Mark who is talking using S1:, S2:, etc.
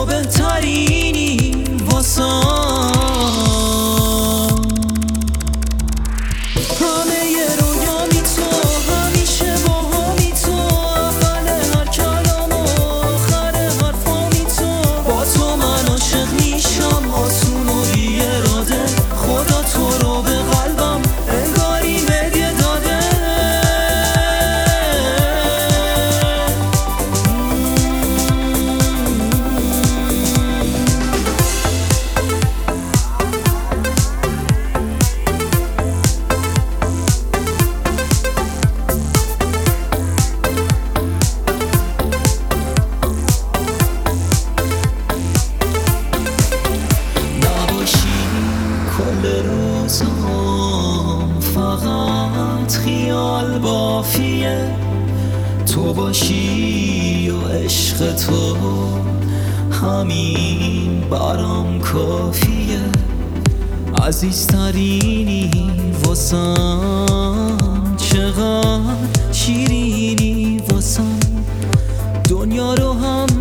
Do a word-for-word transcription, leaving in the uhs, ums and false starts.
S1: تو بهترینی واسم. همه ی رویامی تو، همیشه باهامی تو، اول هر کلام و آخر حرفامی تو. با تو من عاشق میشم آسون و بی اراده، خدا تو رو به قلبم انگاری هدیه داده. کل روزام فقط خیال بافیه، تو باشی و عشق تو همین برام کافیه. عزیزترینی واسم، چقدر شیرینی واسم، دنیا رو هم